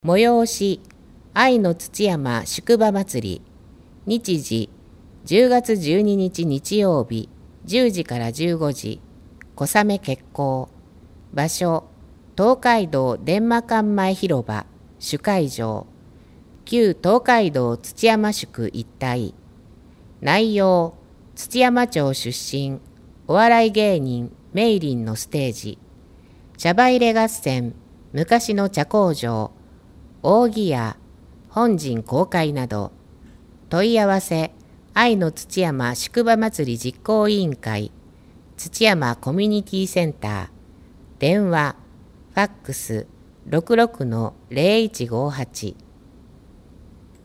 催し愛の土山宿場祭り。日時10月12日日曜日10時から15時。小雨決行。場所東海道伝馬館前広場主会場。旧東海道土山宿一帯。内容土山町出身お笑い芸人メイリンのステージ。茶葉入れ合戦昔の茶工場扇屋本陣公開など。問い合わせ愛の土山宿場祭り実行委員会土山コミュニティセンター。電話ファックス66-0158